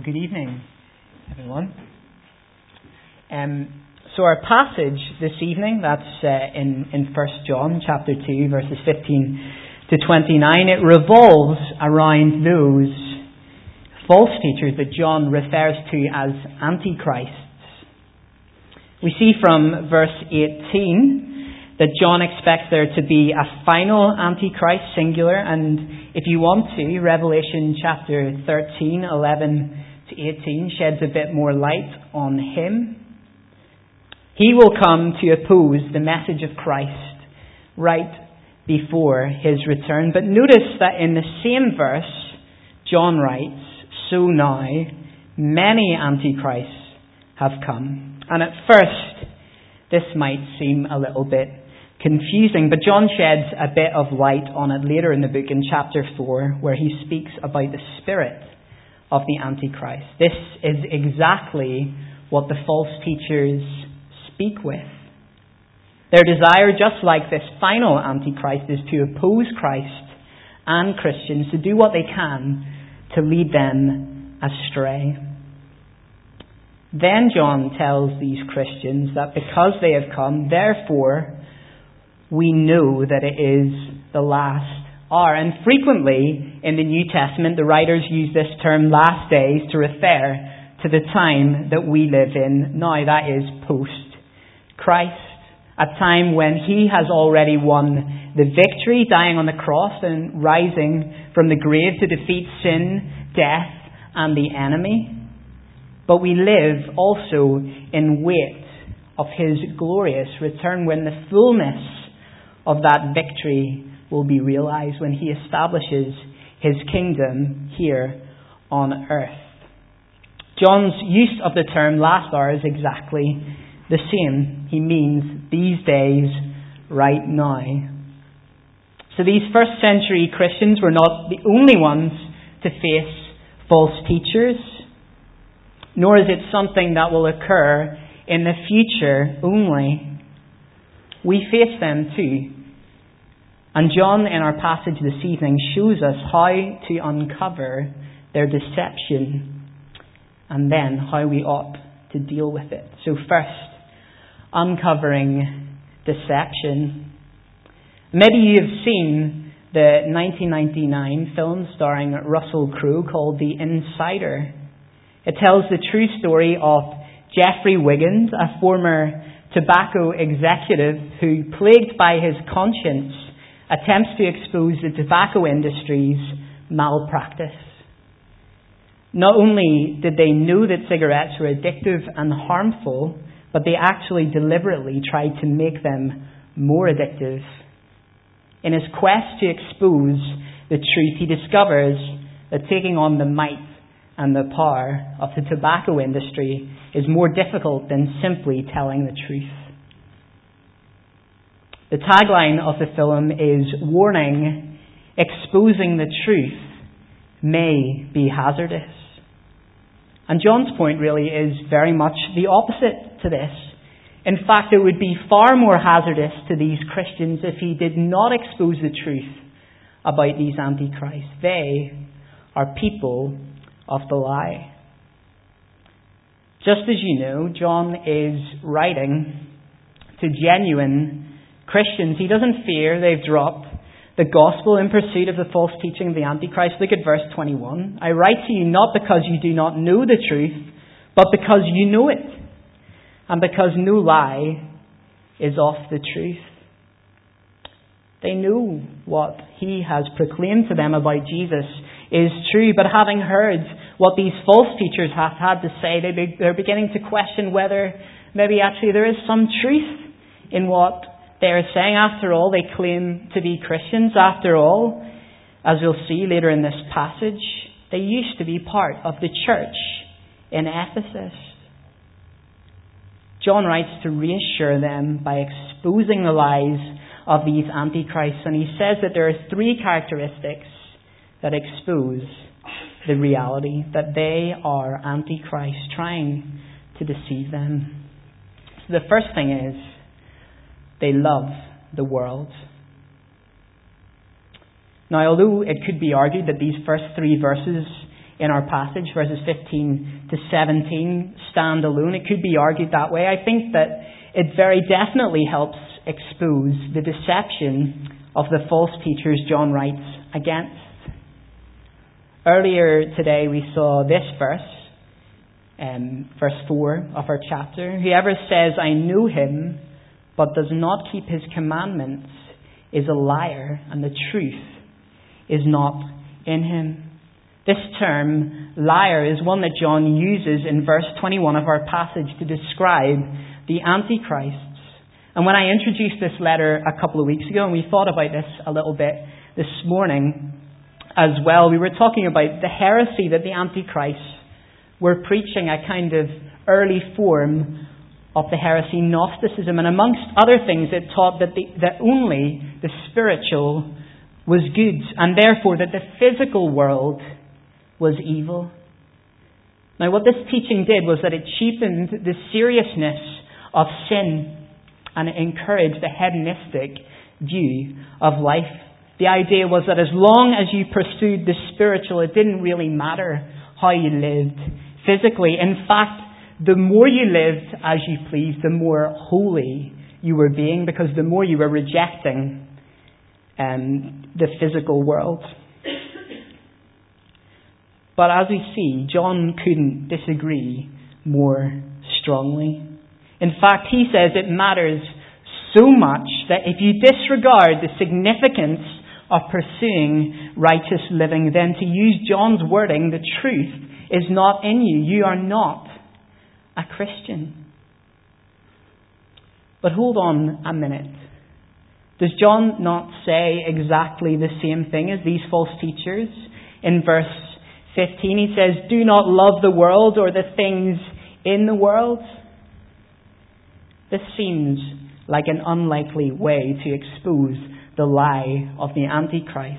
Well, good evening, everyone. So our passage this evening, that's in 1 John chapter 2, verses 15 to 29, it revolves around those false teachers that John refers to as antichrists. We see from verse 18 that John expects there to be a final antichrist, singular, and if you want to, Revelation chapter 13, 11 to 18 sheds a bit more light on him. He will come to oppose the message of Christ right before his return. But notice that in the same verse, John writes, "So now many antichrists have come." And at first, this might seem a little bit confusing, but John sheds a bit of light on it later in the book in chapter 4, where he speaks about the spirit of the Antichrist. This is exactly what the false teachers speak with. Their desire, just like this final Antichrist, is to oppose Christ and Christians, to do what they can to lead them astray. Then John tells these Christians that because they have come, therefore, we know that it is the last hour. And frequently in the New Testament, the writers use this term last days to refer to the time that we live in now, that is post-Christ, a time when he has already won the victory, dying on the cross and rising from the grave to defeat sin, death, and the enemy. But we live also in wait of his glorious return, when the fullness of that victory will be realized, when he establishes his kingdom here on earth. John's use of the term last hour is exactly the same. He means these days, right now. So these first century Christians were not the only ones to face false teachers, nor is it something that will occur in the future only. We face them too. And John, in our passage this evening, shows us how to uncover their deception and then how we ought to deal with it. So first, uncovering deception. Maybe you've seen the 1999 film starring Russell Crowe called The Insider. It tells the true story of Jeffrey Wiggins, a former tobacco executive who, plagued by his conscience, attempts to expose the tobacco industry's malpractice. Not only did they know that cigarettes were addictive and harmful, but they actually deliberately tried to make them more addictive. In his quest to expose the truth, he discovers that taking on the might and the power of the tobacco industry is more difficult than simply telling the truth. The tagline of the film is, "Warning, exposing the truth may be hazardous." And John's point really is very much the opposite to this. In fact, it would be far more hazardous to these Christians if he did not expose the truth about these antichrists. They are people of the lie. Just as you know, John is writing to genuine Christians. He doesn't fear they've dropped the gospel in pursuit of the false teaching of the Antichrist. Look at verse 21. "I write to you not because you do not know the truth, but because you know it, and because no lie is of the truth." They know what he has proclaimed to them about Jesus is true, but having heard what these false teachers have had to say, they're beginning to question whether maybe actually there is some truth in what they are saying. After all, they claim to be Christians. After all, as we'll see later in this passage, they used to be part of the church in Ephesus. John writes to reassure them by exposing the lies of these antichrists, and he says that there are three characteristics that expose the reality that they are antichrists trying to deceive them. So the first thing is, they love the world. Now, although it could be argued that these first three verses in our passage, verses 15 to 17, stand alone. It could be argued that way. I think that it very definitely helps expose the deception of the false teachers John writes against. Earlier today we saw this verse, verse 4 of our chapter. Whoever says, I know him, but does not keep his commandments, is a liar, and the truth is not in him. This term, liar, is one that John uses in verse 21 of our passage to describe the Antichrists. And when I introduced this letter a couple of weeks ago, and we thought about this a little bit this morning as well, we were talking about the heresy that the Antichrists were preaching, a kind of early form of the heresy Gnosticism. And amongst other things, it taught that only the spiritual was good, and therefore that the physical world was evil. Now, what this teaching did was that it cheapened the seriousness of sin, and it encouraged a hedonistic view of life. The idea was that as long as you pursued the spiritual, it didn't really matter how you lived physically. In fact, the more you lived as you pleased, the more holy you were being, because the more you were rejecting the physical world. But as we see, John couldn't disagree more strongly. In fact, he says it matters so much that if you disregard the significance of pursuing righteous living, then to use John's wording, the truth is not in you. You are not a Christian. But hold on a minute. Does John not say exactly the same thing as these false teachers? In verse 15 he says, do not love the world or the things in the world. This seems like an unlikely way to expose the lie of the Antichrist.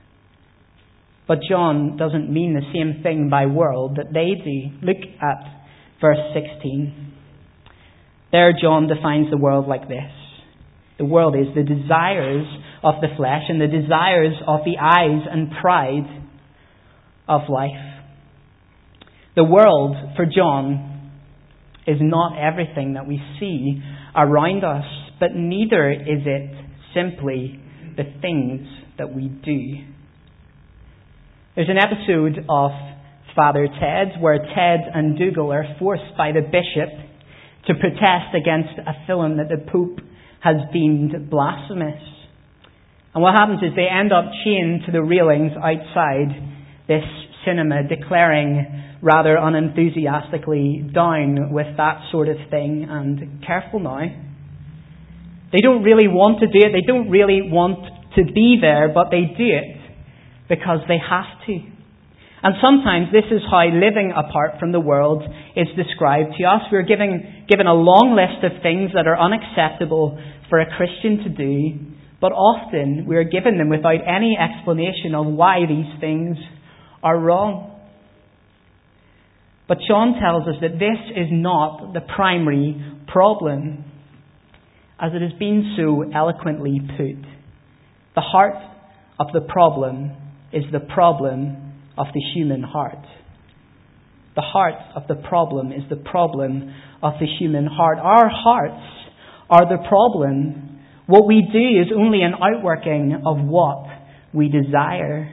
But John doesn't mean the same thing by world that they do. Look at verse 16. There John defines the world like this. The world is the desires of the flesh and the desires of the eyes and pride of life. The world, for John, is not everything that we see around us, but neither is it simply the things that we do. There's an episode of Father Ted where Ted and Dougal are forced by the bishop to protest against a film that the Pope has deemed blasphemous. And what happens is they end up chained to the railings outside this cinema, declaring rather unenthusiastically, down with that sort of thing, and careful now. They don't really want to do it, they don't really want to be there, but they do it because they have to. And sometimes this is how living apart from the world is described to us. We're given a long list of things that are unacceptable for a Christian to do, but often we're given them without any explanation of why these things are wrong. But John tells us that this is not the primary problem, as it has been so eloquently put. The heart of the problem is the problem of the human heart. The heart of the problem is the problem of the human heart. Our hearts are the problem. What we do is only an outworking of what we desire.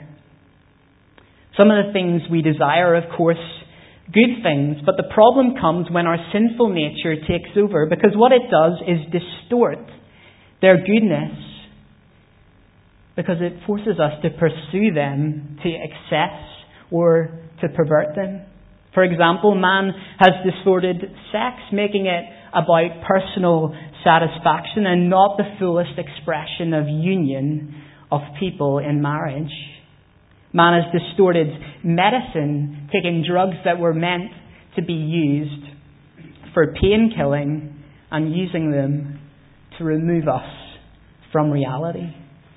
Some of the things we desire, of course, good things, but the problem comes when our sinful nature takes over, because what it does is distort their goodness, because it forces us to pursue them to excess or to pervert them. For example, man has distorted sex, making it about personal satisfaction and not the fullest expression of union of people in marriage. Man has distorted medicine, taking drugs that were meant to be used for pain killing and using them to remove us from reality.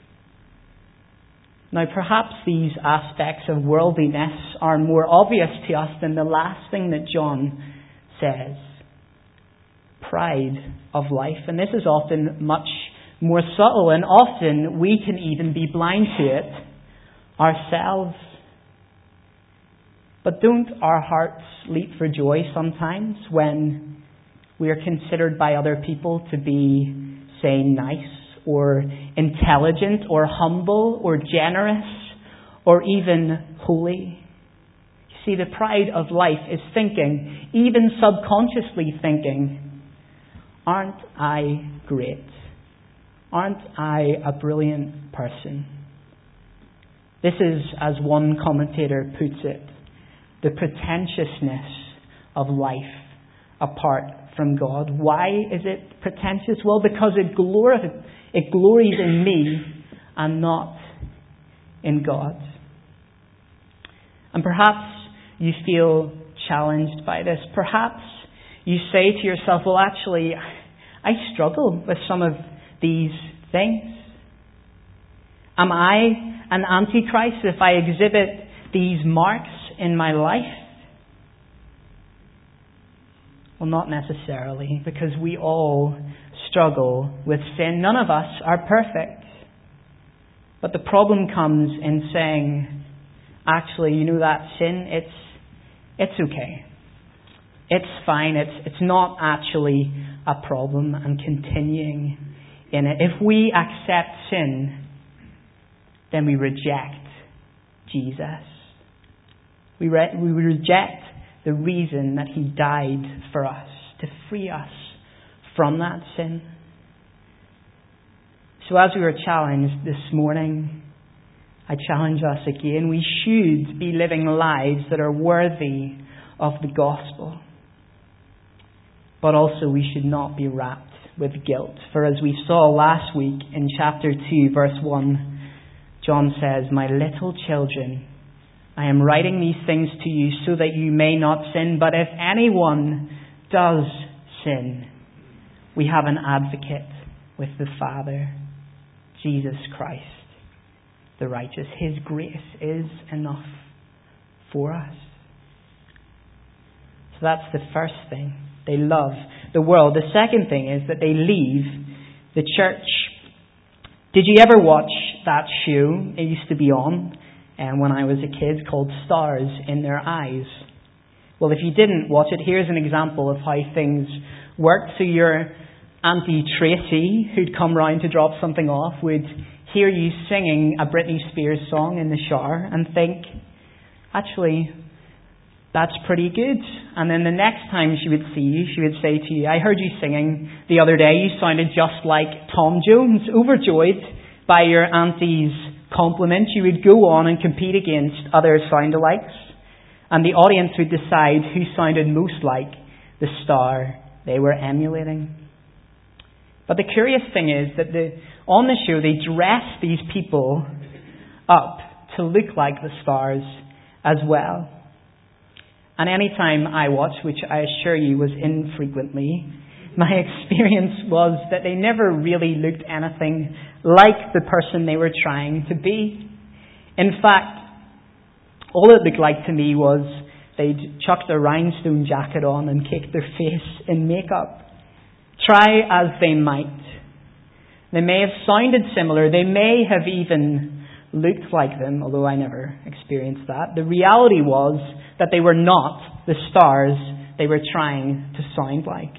Now, perhaps these aspects of worldliness are more obvious to us than the last thing that John says. Pride of life. And this is often much more subtle, and often we can even be blind to it ourselves. But don't our hearts leap for joy sometimes when we are considered by other people to be, say, nice or intelligent or humble or generous or even holy? You see, the pride of life is thinking, even subconsciously thinking, aren't I great? Aren't I a brilliant person? This is, as one commentator puts it, the pretentiousness of life apart from God. Why is it pretentious? Well, because it glories in me and not in God. And perhaps you feel challenged by this. Perhaps you say to yourself, well, actually, I struggle with some of these things. Am I an antichrist if I exhibit these marks in my life? Well, not necessarily, because we all struggle with sin. None of us are perfect. But the problem comes in saying, actually, you know that sin, it's okay. It's fine. It's not actually a problem, and continuing in it. If we accept sin, then we reject Jesus. We reject the reason that He died for us, to free us from that sin. So as we were challenged this morning, I challenge us again. We should be living lives that are worthy of the gospel. But also we should not be wrapped with guilt. For as we saw last week in chapter 2, verse 1, John says, "My little children, I am writing these things to you so that you may not sin. But if anyone does sin, we have an advocate with the Father, Jesus Christ, the righteous." His grace is enough for us. So that's the first thing. They love the world. The second thing is that they leave the church. Did you ever watch that show? It used to be on when I was a kid, called Stars in Their Eyes. Well, if you didn't watch it, here's an example of how things worked. So your Auntie Tracy, who'd come round to drop something off, would hear you singing a Britney Spears song in the shower and think, actually, that's pretty good. And then the next time she would see you, she would say to you, "I heard you singing the other day. You sounded just like Tom Jones." Overjoyed by your auntie's compliment, you would go on and compete against other sound-alikes. And the audience would decide who sounded most like the star they were emulating. But the curious thing is that on the show, they dress these people up to look like the stars as well. And any time I watched, which I assure you was infrequently, my experience was that they never really looked anything like the person they were trying to be. In fact, all it looked like to me was they'd chucked a rhinestone jacket on and caked their face in makeup. Try as they might. They may have sounded similar. They may have even looked like them, although I never experienced that. The reality was that they were not the stars they were trying to sound like.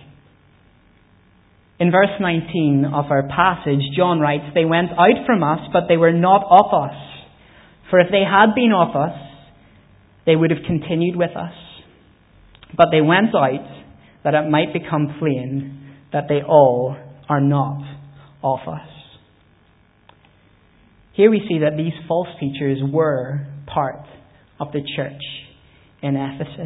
In verse 19 of our passage, John writes, "They went out from us, but they were not of us. For if they had been of us, they would have continued with us. But they went out, that it might become plain that they all are not of us." Here we see that these false teachers were part of the church in Ephesus.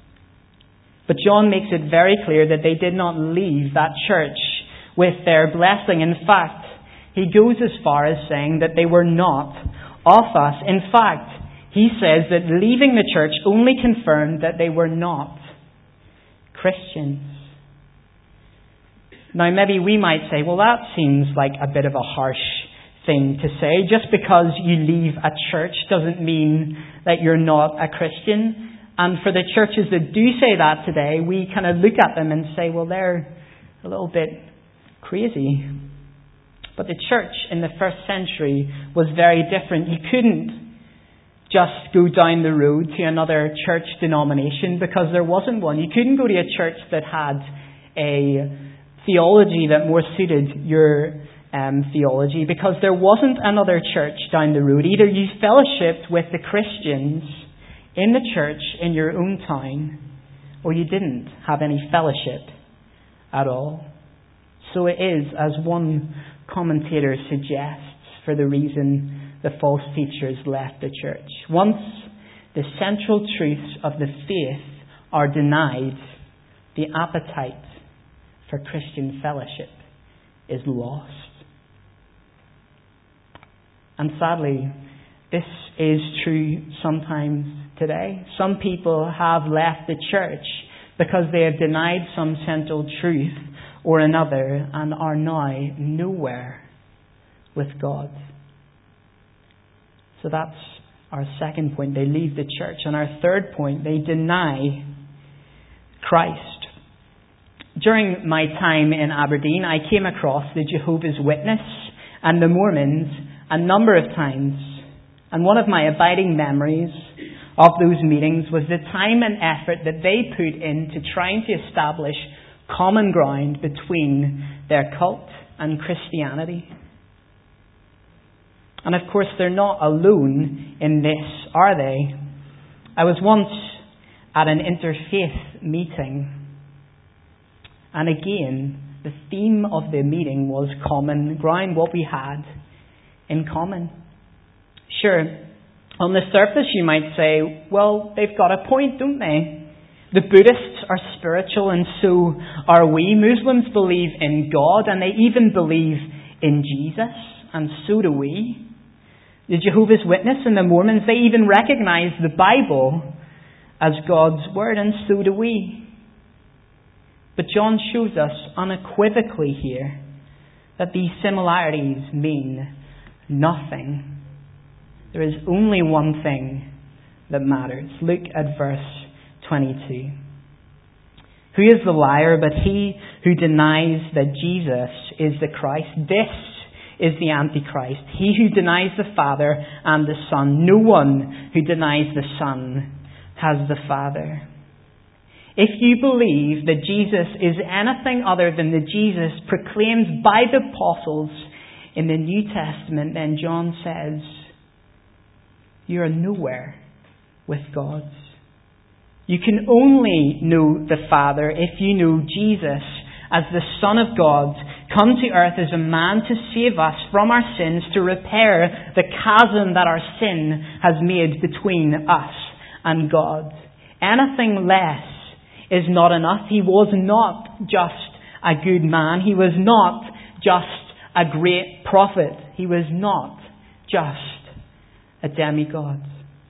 But John makes it very clear that they did not leave that church with their blessing. In fact, he goes as far as saying that they were not of us. In fact, he says that leaving the church only confirmed that they were not Christians. Now, maybe we might say, well, that seems like a bit of a harsh thing to say. Just because you leave a church doesn't mean that you're not a Christian. And for the churches that do say that today, we kind of look at them and say, well, they're a little bit crazy. But the church in the first century was very different. You couldn't just go down the road to another church denomination because there wasn't one. You couldn't go to a church that had a theology that more suited your theology because there wasn't another church down the road. Either you fellowshipped with the Christians in the church in your own town, or you didn't have any fellowship at all. So it is, as one commentator suggests, for the reason the false teachers left the church. Once the central truths of the faith are denied, the appetite for Christian fellowship is lost. And sadly, this is true sometimes today. Some people have left the church because they have denied some central truth or another and are now nowhere with God. So that's our second point. They leave the church. And our third point, they deny Christ. During my time in Aberdeen, I came across the Jehovah's Witness and the Mormons a number of times. And one of my abiding memories of those meetings was the time and effort that they put into trying to establish common ground between their cult and Christianity. And of course, they're not alone in this, are they? I was once at an interfaith meeting, and again, the theme of the meeting was common ground, what we had in common. Sure, on the surface you might say, well, they've got a point, don't they? The Buddhists are spiritual and so are we. Muslims believe in God and they even believe in Jesus, and so do we. The Jehovah's Witness and the Mormons, they even recognize the Bible as God's Word, and so do we. But John shows us unequivocally here that these similarities mean nothing. There is only one thing that matters. Look at verse 22. Who is the liar but he who denies that Jesus is the Christ? This is the Antichrist, he who denies the Father and the Son. No one who denies the Son has the Father. If you believe that Jesus is anything other than the Jesus proclaimed by the apostles in the New Testament, then John says, you are nowhere with God. You can only know the Father if you know Jesus as the Son of God, come to earth as a man to save us from our sins, to repair the chasm that our sin has made between us and God. Anything less is not enough. He was not just a good man. He was not just a great prophet. He was not just a demigod.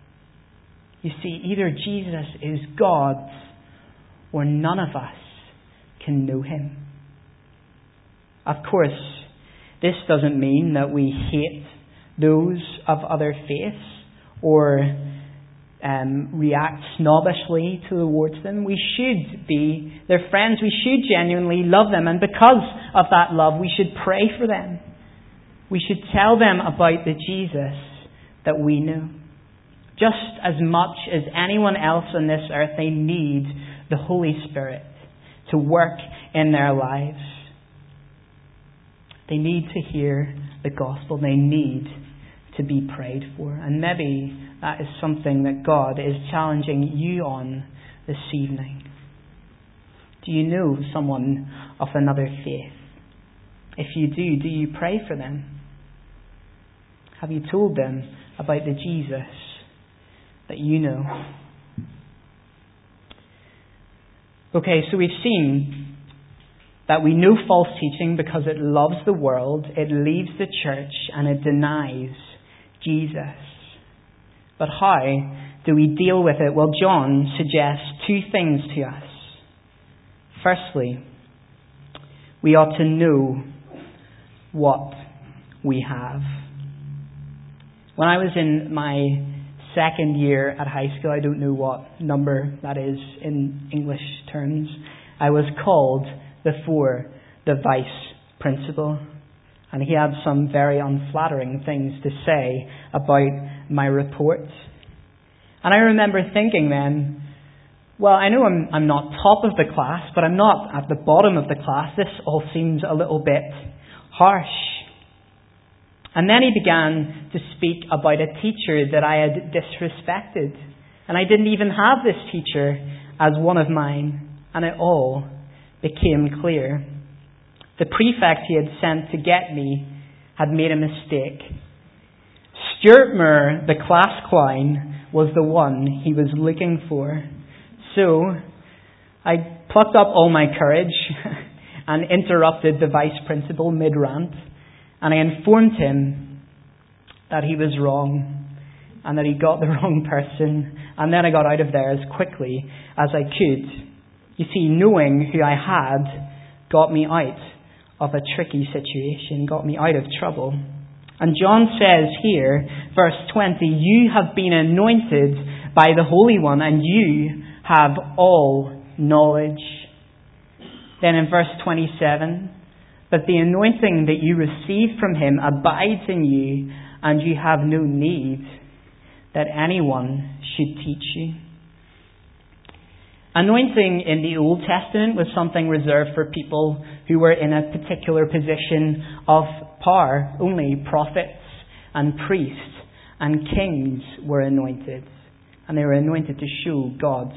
You see, either Jesus is God or none of us can know him. Of course, this doesn't mean that we hate those of other faiths or react snobbishly towards them. We should be their friends. We should genuinely love them. And because of that love, we should pray for them. We should tell them about the Jesus that we know. Just as much as anyone else on this earth, they need the Holy Spirit to work in their lives. They need to hear the gospel. They need to be prayed for. And maybe that is something that God is challenging you on this evening. Do you know someone of another faith? If you do you pray for them? Have you told them about the Jesus that you know? Okay, so we've seen that we know false teaching because it loves the world, it leaves the church, and it denies Jesus. But how do we deal with it? Well, John suggests two things to us. Firstly, we ought to know what we have. When I was in my second year at high school, I don't know what number that is in English terms, I was called before the vice principal, and he had some very unflattering things to say about my report. And I remember thinking then, well, I know I'm not top of the class, but I'm not at the bottom of the class. This all seems a little bit harsh. And then he began to speak about a teacher that I had disrespected. And I didn't even have this teacher as one of mine. And it all became clear. The prefect he had sent to get me had made a mistake. Stuart Moore, the class clown, was the one he was looking for. So I plucked up all my courage and interrupted the vice principal mid-rant, and I informed him that he was wrong and that he got the wrong person, and then I got out of there as quickly as I could. You see, knowing who I had got me out of a tricky situation, got me out of trouble. And John says here, verse 20, you have been anointed by the Holy One, and you have all knowledge. Then in verse 27, but the anointing that you receive from him abides in you, and you have no need that anyone should teach you. Anointing in the Old Testament was something reserved for people who were in a particular position of power. Only prophets and priests and kings were anointed. And they were anointed to show God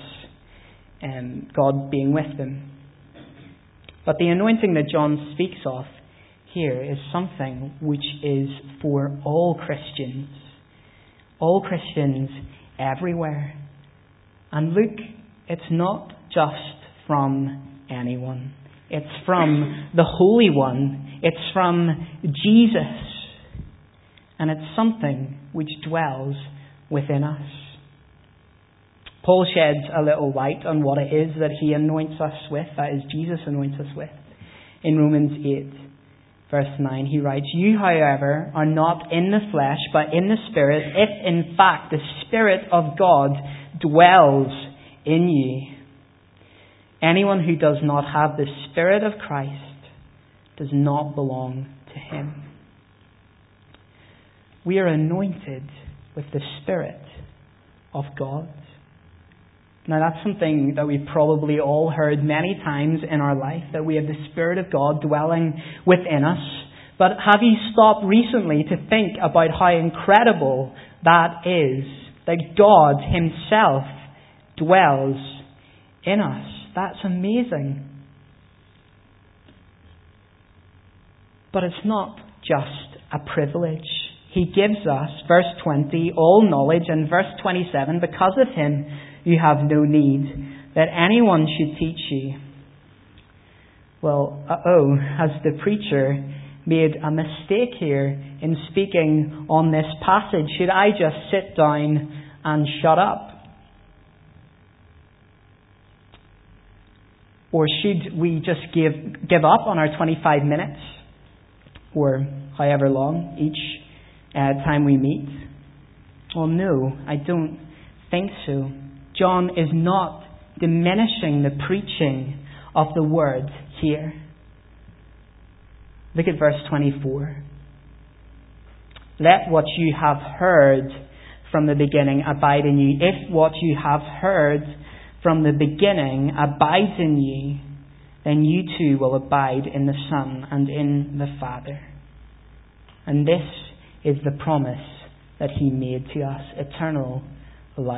being with them. But the anointing that John speaks of here is something which is for all Christians. All Christians everywhere. And look, it's not just from anyone. It's from the Holy One. It's from Jesus. And it's something which dwells within us. Paul sheds a little light on what it is that he anoints us with, that is, Jesus anoints us with. In Romans 8, verse 9, he writes, you, however, are not in the flesh, but in the Spirit, if in fact the Spirit of God dwells in you. Anyone who does not have the Spirit of Christ does not belong to him. We are anointed with the Spirit of God. Now that's something that we've probably all heard many times in our life, that we have the Spirit of God dwelling within us. But have you stopped recently to think about how incredible that is, that God himself dwells in us? That's amazing. But it's not just a privilege. He gives us, verse 20, all knowledge, and verse 27, because of him you have no need that anyone should teach you. Well, has the preacher made a mistake here in speaking on this passage? Should I just sit down and shut up? Or should we just give up on our 25 minutes or however long each time we meet? Well, no, I don't think so. John is not diminishing the preaching of the word here. Look at verse 24. Let what you have heard from the beginning abide in you. If what you have heard from the beginning abides in you, then you too will abide in the Son and in the Father. And this is the promise that he made to us, eternal life.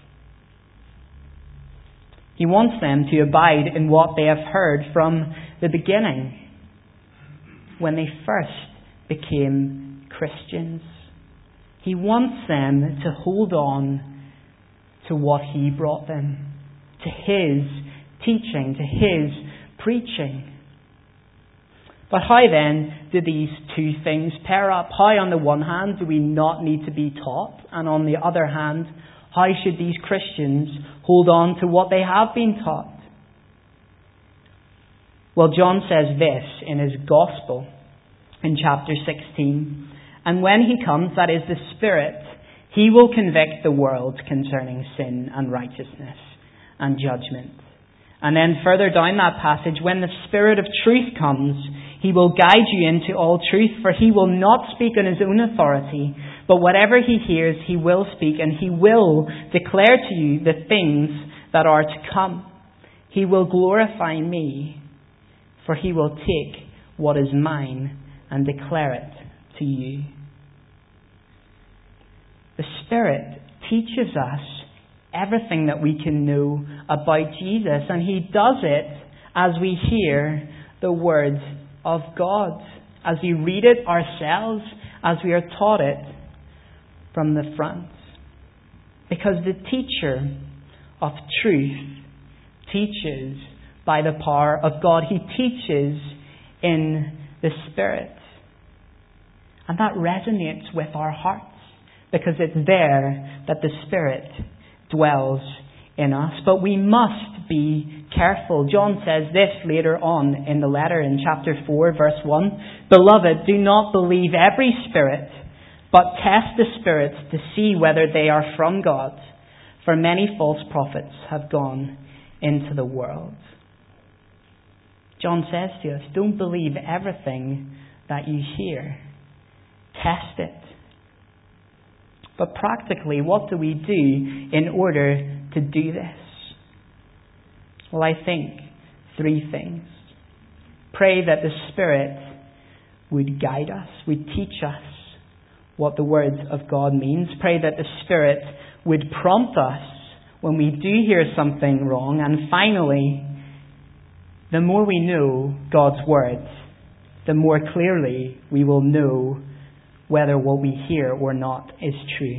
He wants them to abide in what they have heard from the beginning, when they first became Christians. He wants them to hold on to what he brought them, to his teaching, to his preaching. But how then do these two things pair up? How, on the one hand, do we not need to be taught? And on the other hand, how should these Christians hold on to what they have been taught? Well, John says this in his Gospel in chapter 16. And when he comes, that is the Spirit, he will convict the world concerning sin and righteousness and judgment. And then further down that passage, when the Spirit of truth comes, he will guide you into all truth, for he will not speak on his own authority, But whatever he hears, he will speak, and he will declare to you the things that are to come. He will glorify me, for he will take what is mine and declare it to you. The Spirit teaches us everything that we can know about Jesus, and he does it as we hear the words of God, as we read it ourselves, as we are taught it from the front. Because the teacher of truth teaches by the power of God. He teaches in the Spirit. And that resonates with our hearts, because it's there that the Spirit dwells in us. But we must be careful. John says this later on in the letter in chapter 4, verse 1. Beloved, do not believe every spirit, but test the spirits to see whether they are from God. For many false prophets have gone into the world. John says to us, don't believe everything that you hear. Test it. But practically, what do we do in order to do this? Well, I think 3 things. Pray that the Spirit would guide us, would teach us what the Word of God means. Pray that the Spirit would prompt us when we do hear something wrong. And finally, the more we know God's Word, the more clearly we will know whether what we hear or not is true.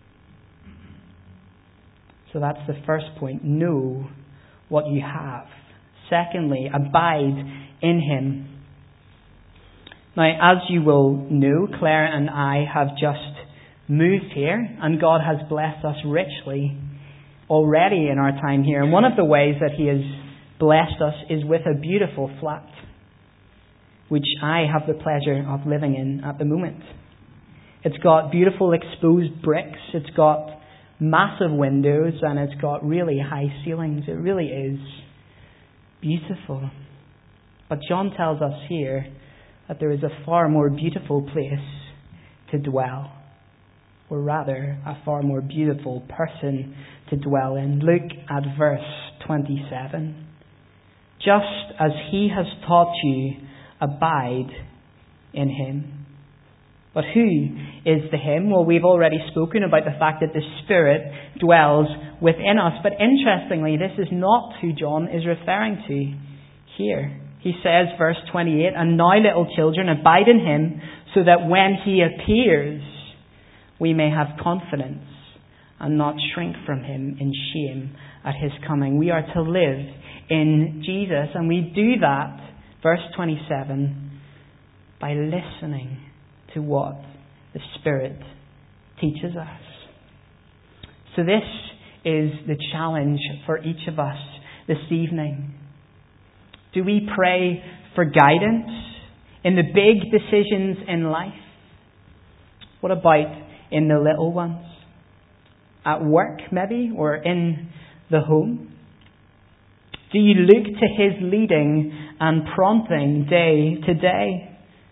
So that's the first point. Know what you have. Secondly, abide in Him. Now, as you will know, Claire and I have just moved here, and God has blessed us richly already in our time here. And one of the ways that He has blessed us is with a beautiful flat, which I have the pleasure of living in at the moment. It's got beautiful exposed bricks, it's got massive windows, and it's got really high ceilings. It really is beautiful. But John tells us here that there is a far more beautiful place to dwell, or rather, a far more beautiful person to dwell in. Look at verse 27. Just as He has taught you, abide in Him. But who is the Him? Well, we've already spoken about the fact that the Spirit dwells within us. But interestingly, this is not who John is referring to here. He says, verse 28, and now, little children, abide in Him, so that when He appears, we may have confidence and not shrink from Him in shame at His coming. We are to live in Jesus, and we do that, verse 27, by listening to what the Spirit teaches us. So this is the challenge for each of us this evening. Do we pray for guidance in the big decisions in life? What about in the little ones? At work, maybe, or in the home? Do you look to His leading and prompting day to day?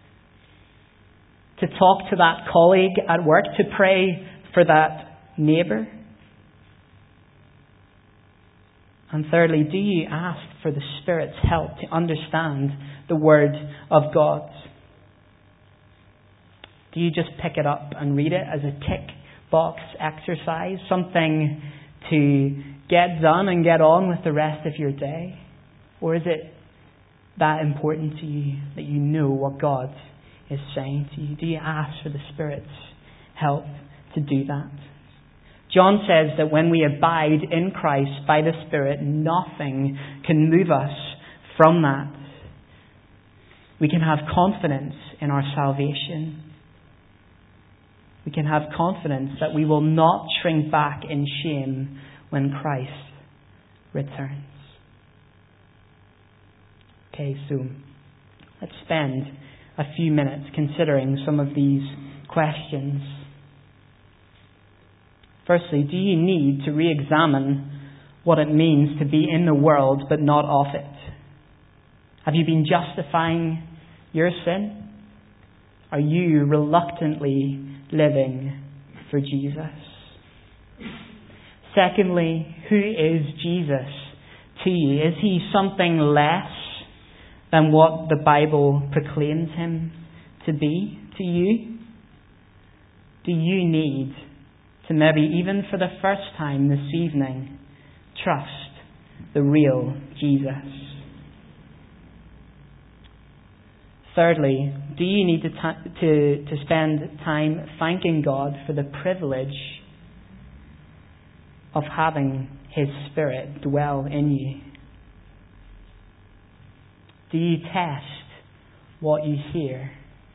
To talk to that colleague at work, to pray for that neighbour? And thirdly, do you ask for the Spirit's help to understand the Word of God? Do you just pick it up and read it as a tick box exercise, something to get done and get on with the rest of your day? Or is it that important to you that you know what God is saying to you? Do you ask for the Spirit's help to do that? John says that when we abide in Christ by the Spirit, nothing can move us from that. We can have confidence in our salvation. We can have confidence that we will not shrink back in shame when Christ returns. Okay, so let's spend a few minutes considering some of these questions. Firstly, do you need to re-examine what it means to be in the world but not of it? Have you been justifying your sin? Are you reluctantly living for Jesus? Secondly, who is Jesus to you? Is he something less than what the Bible proclaims him to be to you? Do you need to maybe, even for the first time this evening, trust the real Jesus? Thirdly, do you need to spend time thanking God for the privilege of having His Spirit dwell in you? Do you test what you hear?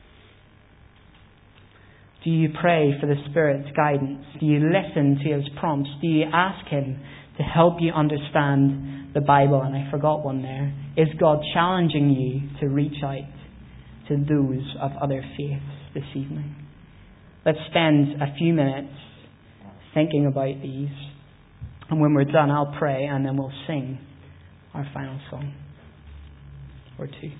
Do you pray for the Spirit's guidance? Do you listen to His prompts? Do you ask Him to help you understand the Bible? And I forgot one there. Is God challenging you to reach out to those of other faiths this evening? Let's spend a few minutes thinking about these. And when we're done, I'll pray and then we'll sing our final song or two.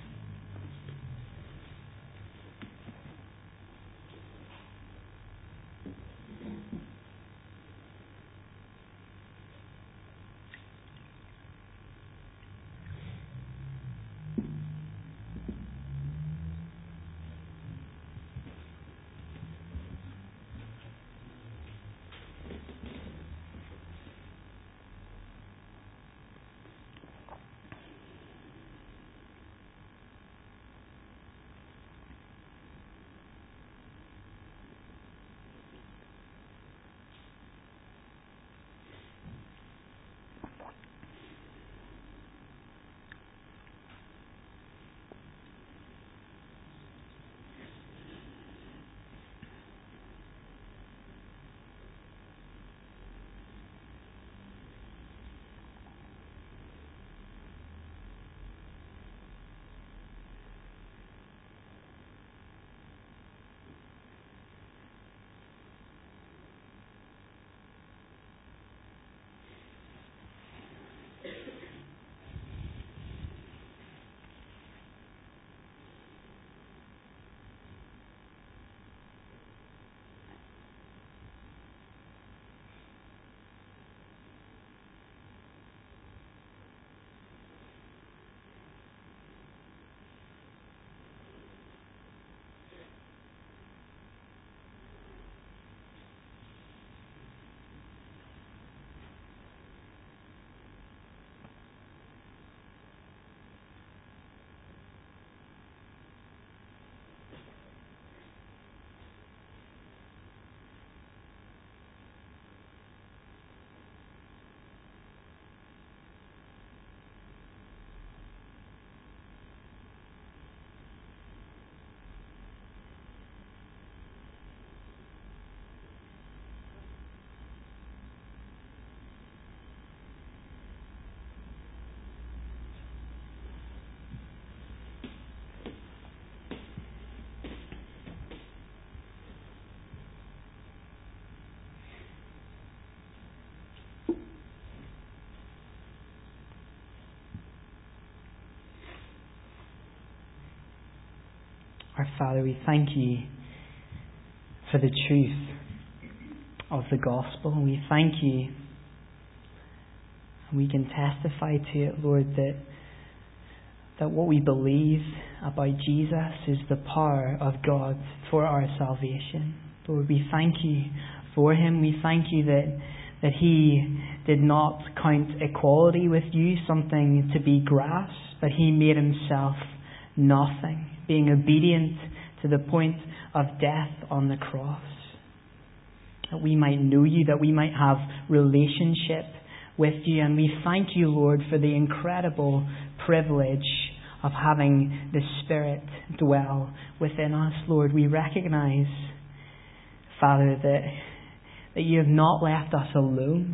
Our Father, we thank you for the truth of the gospel. We thank you, and we can testify to it, Lord, that what we believe about Jesus is the power of God for our salvation. Lord, we thank you for him. We thank you that he did not count equality with you something to be grasped, but he made himself nothing, being obedient to the point of death on the cross. That we might know you, that we might have relationship with you. And we thank you, Lord, for the incredible privilege of having the Spirit dwell within us. Lord, we recognize, Father, that you have not left us alone,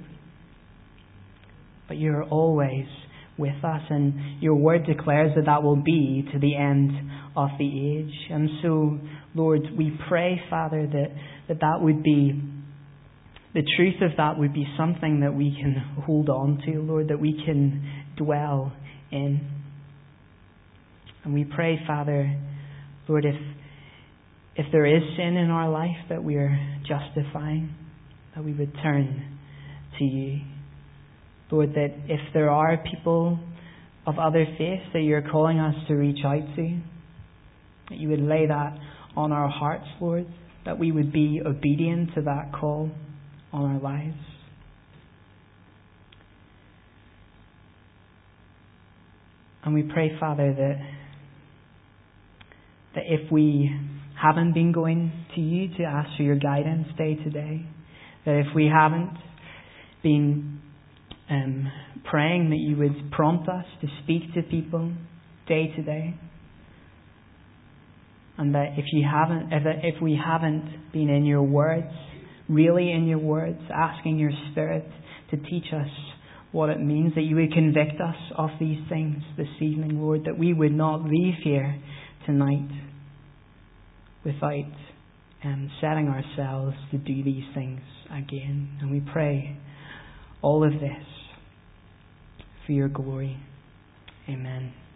but you are always with us, and your word declares that will be to the end of the age. And so, Lord, we pray, Father, that would be, the truth of that would be something that we can hold on to, Lord, that we can dwell in. And we pray, Father, Lord, if there is sin in our life that we are justifying, that we would turn to you. Lord, that if there are people of other faiths that you're calling us to reach out to, that you would lay that on our hearts, Lord, that we would be obedient to that call on our lives. And we pray, Father, that if we haven't been going to you to ask for your guidance day to day, that if we haven't been praying that you would prompt us to speak to people day to day, and that if we haven't been in your words, really in your words, asking your Spirit to teach us what it means, that you would convict us of these things this evening, Lord, that we would not leave here tonight without setting ourselves to do these things again. And we pray all of this for your glory. Amen.